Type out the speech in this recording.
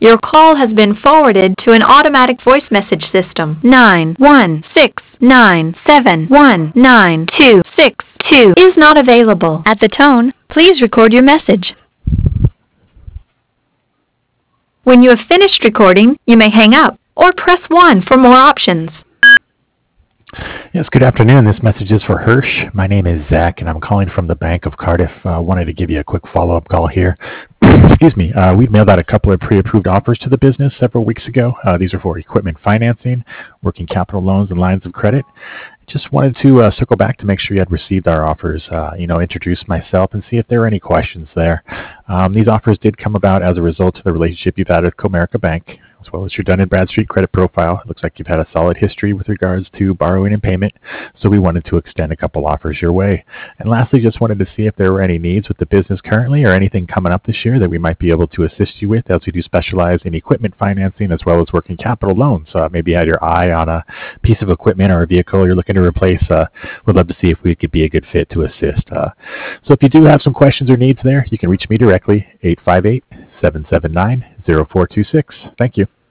Your call has been forwarded to an automatic voice message system. 91697192662 is not available. At the tone, please record your message. When you have finished recording, you may hang up or press 1 for more options. Yes, good afternoon. This message is for Hirsch. My name is Zach, and I'm calling from the Bank of Cardiff. Wanted to give you a quick follow-up call here. Excuse me. We've mailed out a couple of pre-approved offers to the business several weeks ago. These are for equipment financing, working capital loans, and lines of credit. Just wanted to circle back to make sure you had received our offers, introduce myself and see if there were any questions there. These offers did come about as a result of the relationship you've had with Comerica Bank, as well as your Dun & Bradstreet credit profile. It looks like you've had a solid history with regards to borrowing and payment, so we wanted to extend a couple offers your way. And lastly, just wanted to see if there were any needs with the business currently or anything coming up this year that we might be able to assist you with, as we do specialize in equipment financing as well as working capital loans. Maybe you had your eye on a piece of equipment or a vehicle you're looking to replace. Would love to see if we could be a good fit to assist. So if you do have some questions or needs there, you can reach me directly, 858-779-0426. Thank you.